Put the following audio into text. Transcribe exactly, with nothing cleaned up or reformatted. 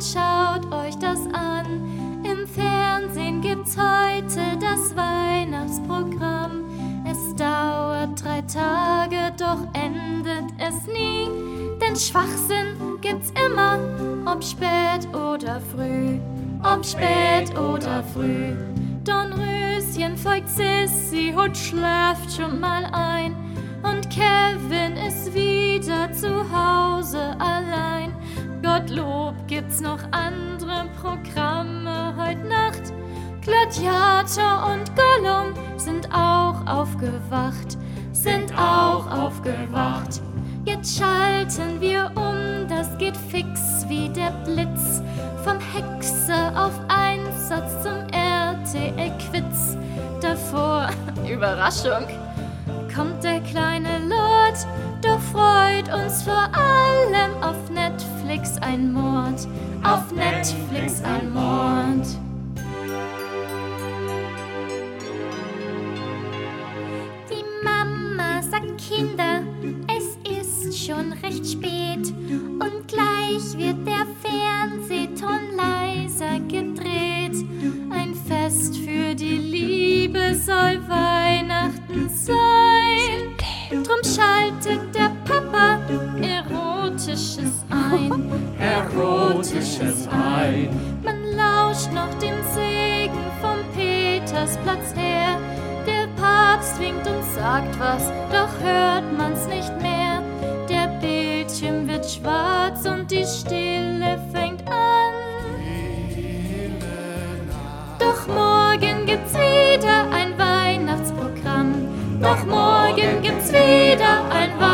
und schaut euch das an. Im Fernsehen gibt's heute das Weihnachtsprogramm. Es dauert drei Tage, doch endet es nie. Denn Schwachsinn gibt's immer, ob spät oder früh, ob spät oder früh. Dornröschen folgt Sissi und schläft schon mal ein. Und Kevin ist wieder zu Hause allein. Gottlob gibt's noch andere Programme heut Nacht. Gladiator und Gollum sind auch aufgewacht, sind auch aufgewacht. Jetzt schalten wir um, das geht fix wie der Blitz. Vom Hexe auf Einsatz zum R T L-Quiz. Davor, Überraschung, kommt der kleine Lord. Doch freut uns vor allem auf Netflix ein Mord, auf Netflix ein Mord. Die Mama sagt: Kinder, es ist schon recht spät und gleich wird der Fernsehton leiser gedreht. Ein Fest für die Liebe soll Weihnachten sein. Drum schaltet der Papa Erotisches ein. Erotisches ein. Man lauscht noch dem Segen vom Petersplatz her. Der Papst winkt und sagt was, doch hört man's nicht mehr. Der Bildschirm wird schwarz und die Stille fängt an. Doch morgen gibt's wieder ein Weihnachtsprogramm. Doch morgen gibt's wieder ein Weihnachtsprogramm.